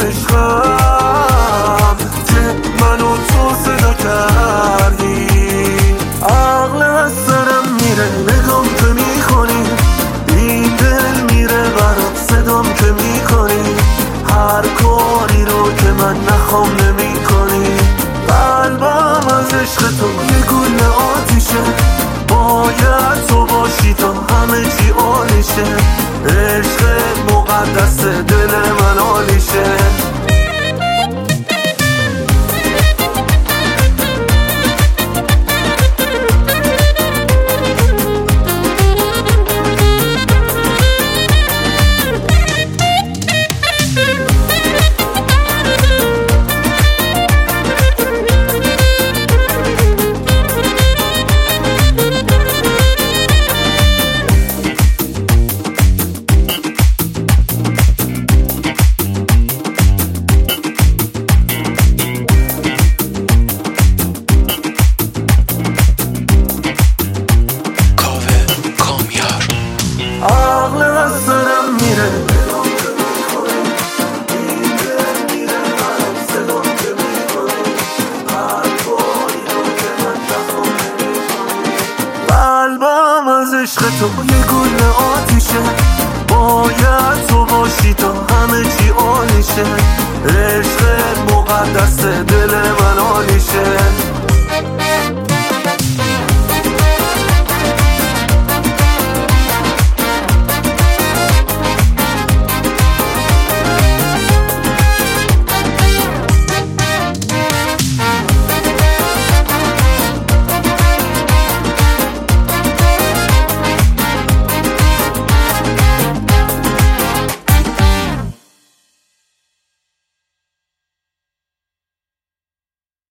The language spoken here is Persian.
عشقم که منو تو صدا کردی. عقل از سرم میره نگام که میکنی، این دل میره برات صدام که میکنی، هر کاری رو که من نخوام نمیکنی. قلبم از عشق تو یه گل آتیشه، باید تو باشی تا همه چی عالیشه. عشق مقدس دل من عالیشه. عقل از سرم میره قلبم از عشق تو یه گل آتیشه، باید تو باشی تا همه چی عالیشه. عشق مقدس